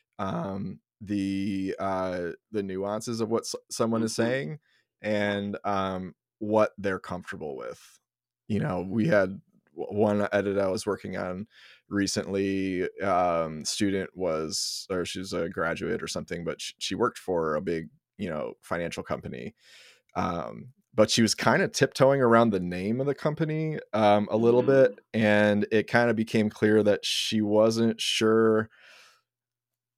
the nuances of what someone is
Mm-hmm.
saying,
Yeah.
and what they're comfortable with. We had one edit I was working on recently. Student was, or she was a graduate or something, but she worked for a big, financial company. But she was kind of tiptoeing around the name of the company a little
Mm-hmm.
bit, and it kind of became clear that she wasn't sure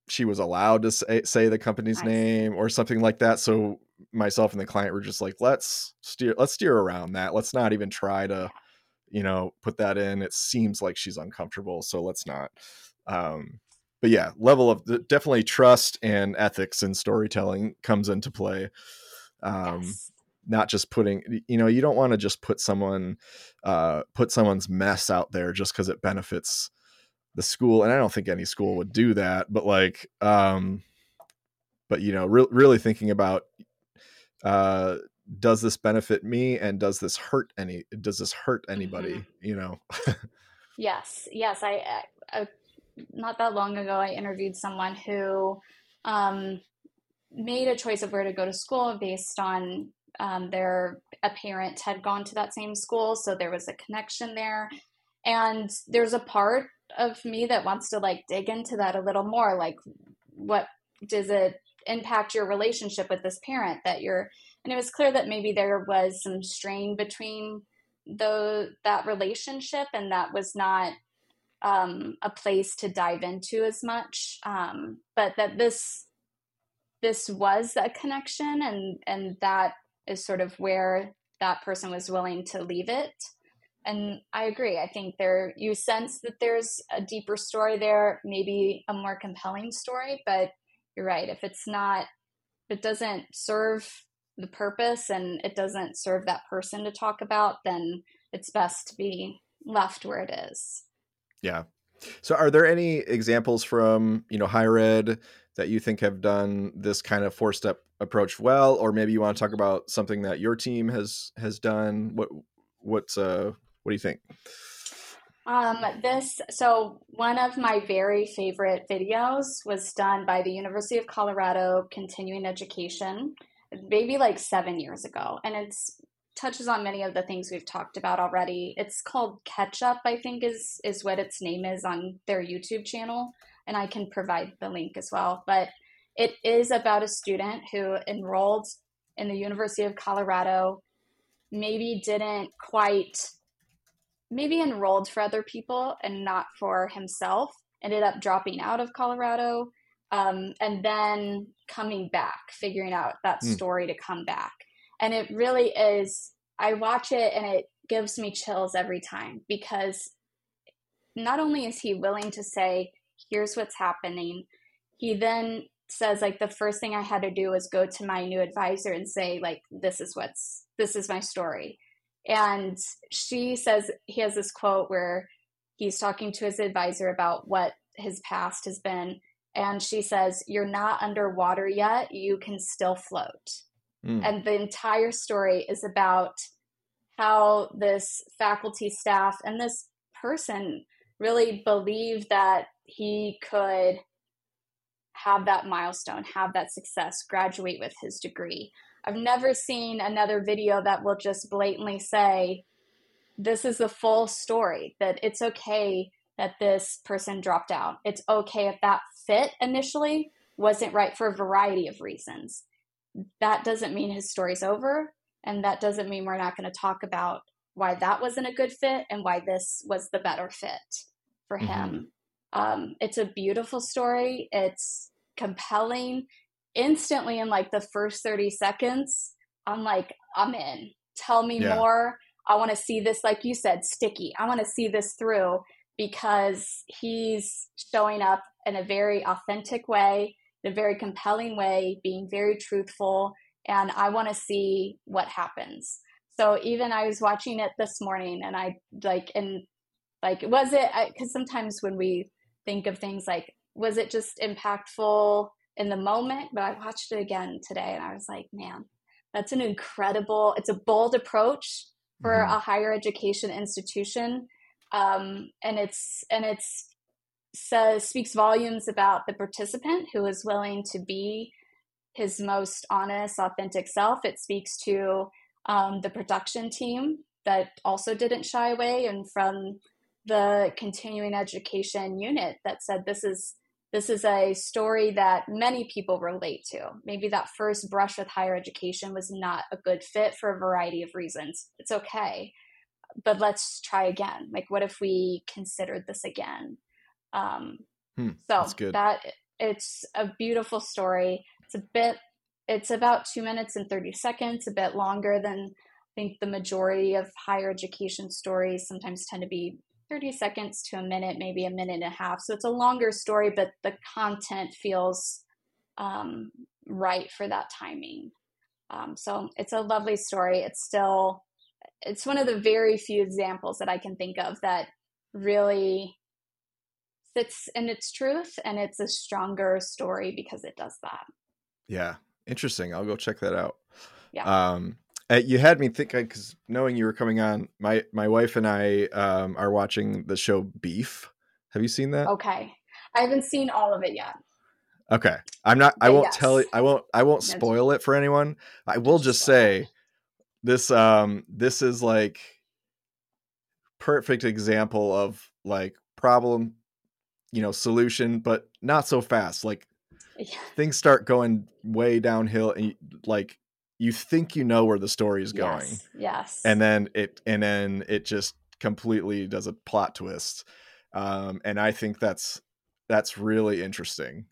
she was allowed to say the company's
I see.
name or something like that. So myself and the client were just like, let's steer around that. Let's not even try to,
Yeah.
put that in. It seems like she's uncomfortable, so let's not. But yeah, level of definitely trust and ethics in storytelling comes into play.
Yes.
Not just putting, you don't want to just put someone's mess out there just because it benefits the school. And I don't think any school would do that, but like, but really thinking about, uh, does this benefit me, and does this hurt
Hmm.
anybody,
Yes. Yes. I not that long ago, I interviewed someone who um, made a choice of where to go to school based on their a parent had gone to that same school, so there was a connection there. And there's a part of me that wants to like dig into that a little more. Like, what does it impact your relationship with this parent that you're? And it was clear that maybe there was some strain between that relationship, and that was not a place to dive into as much. But that this was a connection, and that is sort of where that person was willing to leave it. And I agree. I think you sense that there's a deeper story there, maybe a more compelling story, but you're right. If it doesn't serve the purpose and it doesn't serve that person to talk about, then it's best to be left where it is.
Yeah. So are there any examples from, higher ed that you think have done this kind of four-step approach well, or maybe you want to talk about something that your team has done? What do you think?
So one of my very favorite videos was done by the University of Colorado Continuing Education, maybe like 7 years ago. And it's touches on many of the things we've talked about already. It's called Catch Up, I think is what its name is on their YouTube channel. And I can provide the link as well. But it is about a student who enrolled in the University of Colorado, maybe didn't quite maybe enrolled for other people and not for himself, ended up dropping out of Colorado, and then coming back, figuring out that
Hmm.
story to come back. And it really is, I watch it and it gives me chills every time, because not only is he willing to say, here's what's happening, he then says, like, the first thing I had to do was go to my new advisor and say, like, this is my story. And she says, he has this quote where he's talking to his advisor about what his past has been. And she says, you're not underwater yet, you can still float.
Hmm.
And the entire story is about how this faculty staff and this person really believed that he could have that milestone, have that success, graduate with his degree. I've never seen another video that will just blatantly say, this is the full story, that it's okay that this person dropped out. It's okay if that fit initially wasn't right for a variety of reasons. That doesn't mean his story's over. And that doesn't mean we're not going to talk about why that wasn't a good fit and why this was the better fit for
Mm-hmm.
him. It's a beautiful story. It's compelling. Instantly, in like the first 30 seconds, I'm like, I'm in. Tell me
Yeah.
more. I want to see this, like you said, sticky. I want to see this through, because he's showing up in a very authentic way, in a very compelling way, being very truthful. And I want to see what happens. So even I was watching it this morning, and I like, and like, was it, because sometimes when we think of things like, was it just impactful in the moment? But I watched it again today and I was like, man, that's it's a bold approach for
Mm-hmm.
a higher education institution. And it's says speaks volumes about the participant who is willing to be his most honest, authentic self. It speaks to the production team that also didn't shy away, and from the continuing education unit that said this is a story that many people relate to. Maybe that first brush with higher education was not a good fit for a variety of reasons. It's okay, but let's try again. Like, what if we considered this again? Um,
Hmm. That's
so
good.
that It's a beautiful story. It's about 2 minutes and 30 seconds, a bit longer than I think the majority of higher education stories sometimes tend to be 30 seconds to a minute, maybe a minute and a half. So it's a longer story, but the content feels right for that timing. So it's a lovely story. It's one of the very few examples that I can think of that really sits in its truth, and it's a stronger story because it does that.
Yeah. Interesting. I'll go check that out.
Yeah.
You had me think, because knowing you were coming on, my wife and I are watching the show Beef. Have you seen that?
Okay. I haven't seen all of it yet.
Okay. I won't
yes.
tell you. I won't spoil it for anyone. I will just say this is like perfect example of like problem, solution, but not so fast. Like things start going way downhill, and you think you know where the story is going.
Yes.
And then it just completely does a plot twist. And I think that's really interesting.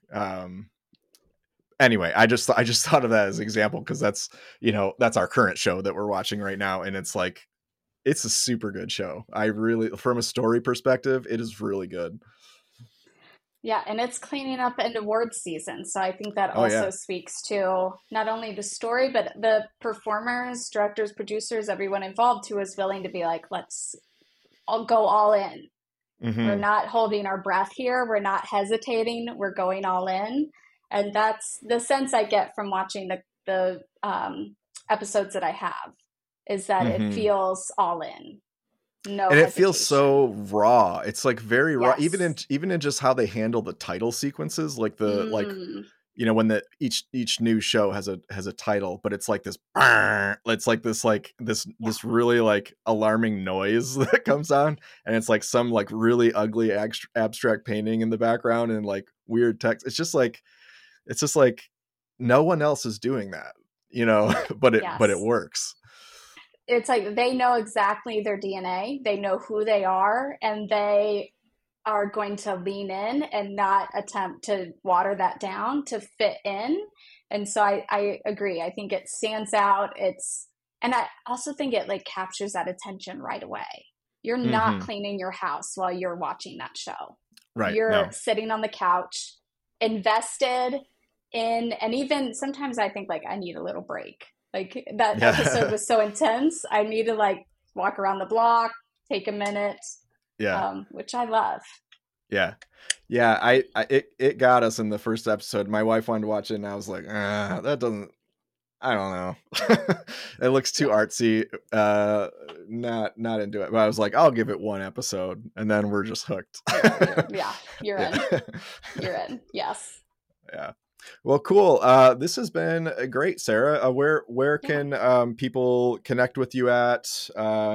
Anyway, I just thought of that as an example, because that's our current show that we're watching right now, and it's like it's a super good show. I really, from a story perspective, it is really good.
Yeah, and it's cleaning up into awards season, so I think that also speaks to not only the story, but the performers, directors, producers, everyone involved who is willing to be like, let's all go all in. Mm-hmm. We're not holding our breath here. We're not hesitating. We're going all in. And that's the sense I get from watching the episodes that I have, is that it feels all in. No, and
it feels so raw. It's like very raw, even in just how they handle the title sequences, like the when each new show has a title, but it's like this, it's like this really like alarming noise that comes on, and it's like some like really ugly abstract painting in the background and like weird text. It's just like no one else is doing that, but it works.
It's like they know exactly their DNA. They know who they are, and they are going to lean in and not attempt to water that down to fit in. And so I agree. I think it stands out. And I also think it like captures that attention right away. You're not cleaning your house while you're watching that show.
Right.
You're sitting on the couch, invested in, and even sometimes I think like I need a little break. Like that episode was so intense. I need to like walk around the block, take a minute.
Yeah.
Which I love.
Yeah. Yeah. It got us in the first episode. My wife wanted to watch it, and I was like, that doesn't, I don't know. It looks too artsy. Not into it. But I was like, I'll give it one episode, and then we're just hooked.
You're in. You're in. Yes.
Yeah. Well, cool. This has been great, Sarah. Where can people connect with you at?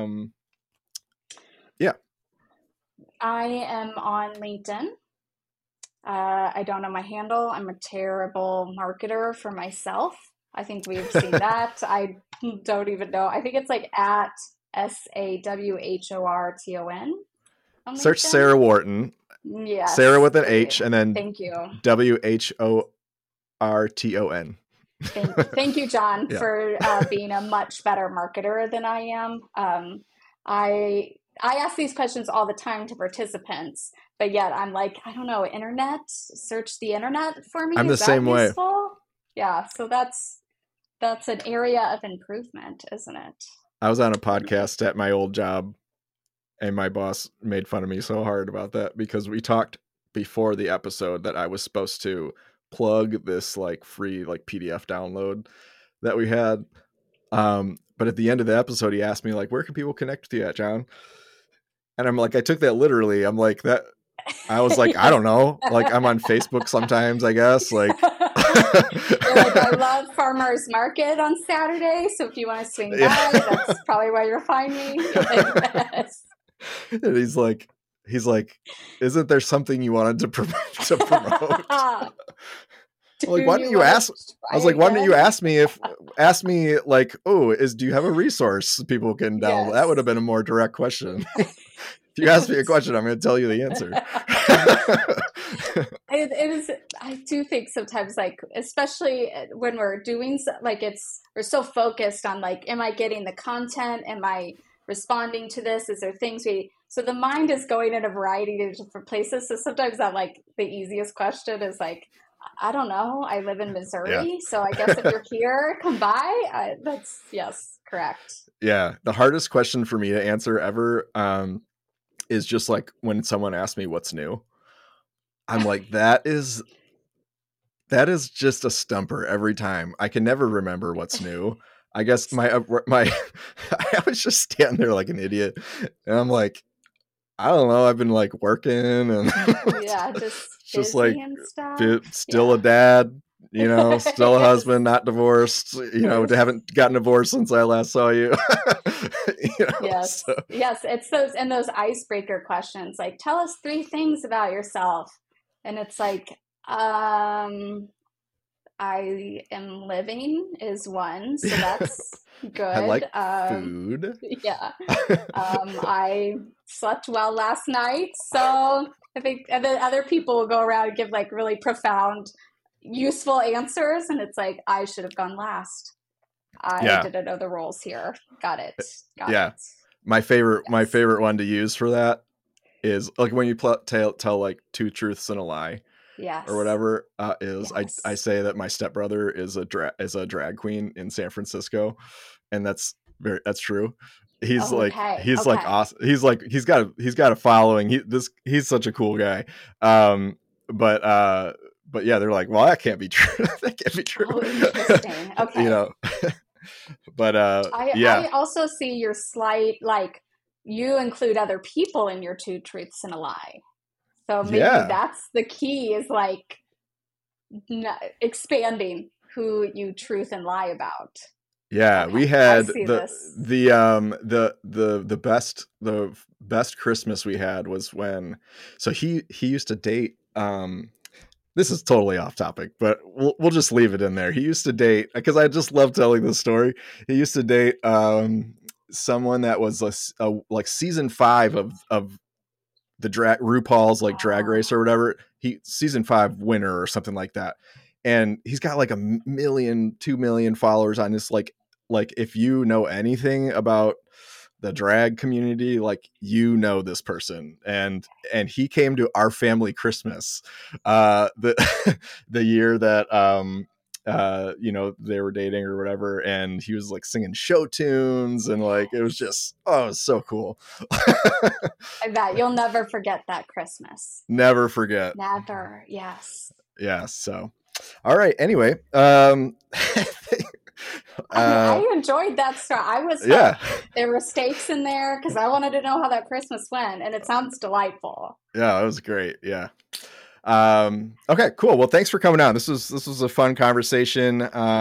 I am on LinkedIn. I don't know my handle. I'm a terrible marketer for myself. I think we've seen that. I don't even know. I think it's like at SAWHORTON.
Search Sarah Wharton.
Yes.
Sarah with an H and then
thank you.
WHORTON.
Thank you, John, for being a much better marketer than I am. I ask these questions all the time to participants, but yet I'm like, I don't know, internet, search the internet for me.
I'm the same way.
Yeah. So that's an area of improvement, isn't it?
I was on a podcast at my old job, and my boss made fun of me so hard about that, because we talked before the episode that I was supposed to plug this like free like PDF download that we had. But at the end of the episode, he asked me like, where can people connect with you at, John? And I'm like, I took that literally. I'm like that. I was like, I don't know. Like I'm on Facebook sometimes, I guess. Like,
I love Farmers Market on Saturday. So if you want to swing by, that's probably where you'll find me.
And he's like, isn't there something you wanted to promote? Like, why didn't you ask? I was like, why didn't you ask me like, do you have a resource people can download? That would have been a more direct question. If you ask me a question, I'm going to tell you the answer.
It is. I do think sometimes, like, especially when we're doing, like, we're so focused on, like, am I getting the content? Am I responding to this? Is there things so the mind is going in a variety of different places. So sometimes that, like, the easiest question is like, I don't know. I live in Missouri. So I guess if you're here, come by. That's, yes, correct.
Yeah. The hardest question for me to answer ever is just like when someone asks me what's new. I'm like, that is just a stumper every time. I can never remember what's new. I guess my I always just stand there like an idiot. And I'm like, I don't know. I've been like working and just like still a dad, still a husband, not divorced, haven't gotten divorced since I last saw you.
Yes. So. Yes. It's those icebreaker questions, like, tell us 3 things about yourself. And it's like, I am living is one. So that's good.
I like food.
Yeah. I slept well last night. So I think and then other people will go around and give like really profound, useful answers. And it's like, I should have gone last. I didn't know the rules here. Got it. My favorite one to use for that is like when you tell like 2 truths and a lie. Yes.
Or whatever I say that my stepbrother is a drag queen in San Francisco, and that's true. He's like awesome. He's got a following. He's such a cool guy. But yeah, they're like, well, that can't be true. That can't be true.
Oh, interesting. Okay.
But
I also see your slight, like, you include other people in your 2 truths and a lie. So maybe that's the key, is like expanding who you truth and lie about.
Yeah, okay. We had the best Christmas we had was when, so he used to date, this is totally off topic, but we'll just leave it in there. He used to date, because I just love telling this story. He used to date someone that was like season 5 of the RuPaul's like Drag Race or whatever. Season 5 winner or something like that. And he's got like 1 million, 2 million followers on this. Like if you know anything about the drag community, like, this person. And he came to our family Christmas, the year that, they were dating or whatever. And he was like singing show tunes and like, it was just, it was so cool.
I bet you'll never forget that Christmas.
Never forget.
Never. Yes.
Yeah. So, all right. Anyway,
I enjoyed that story. There were stakes in there because I wanted to know how that Christmas went, and it sounds delightful.
Yeah, it was great. Yeah. Okay, cool. Well, thanks for coming on. This was a fun conversation.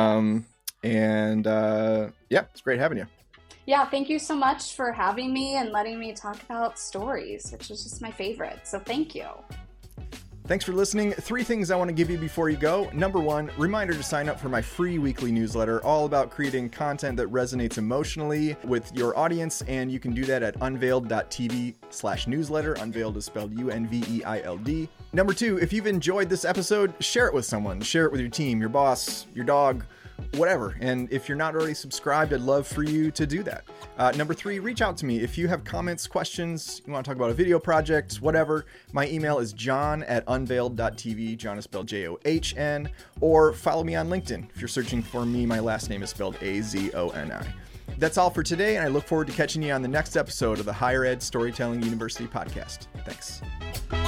It's great having you.
Yeah, thank you so much for having me and letting me talk about stories, which is just my favorite. So thank you.
Thanks for listening. 3 things I want to give you before you go. Number 1, reminder to sign up for my free weekly newsletter, all about creating content that resonates emotionally with your audience. And you can do that at unveiled.tv/newsletter. Unveiled is spelled UNVEILD. Number 2, if you've enjoyed this episode, share it with someone. Share it with your team, your boss, your dog, whatever. And if you're not already subscribed, I'd love for you to do that. Number 3, reach out to me. If you have comments, questions, you want to talk about a video project, whatever, my email is john@unveiled.tv. John is spelled JOHN. Or follow me on LinkedIn. If you're searching for me, my last name is spelled AZONI. That's all for today, and I look forward to catching you on the next episode of the Higher Ed Storytelling University podcast. Thanks.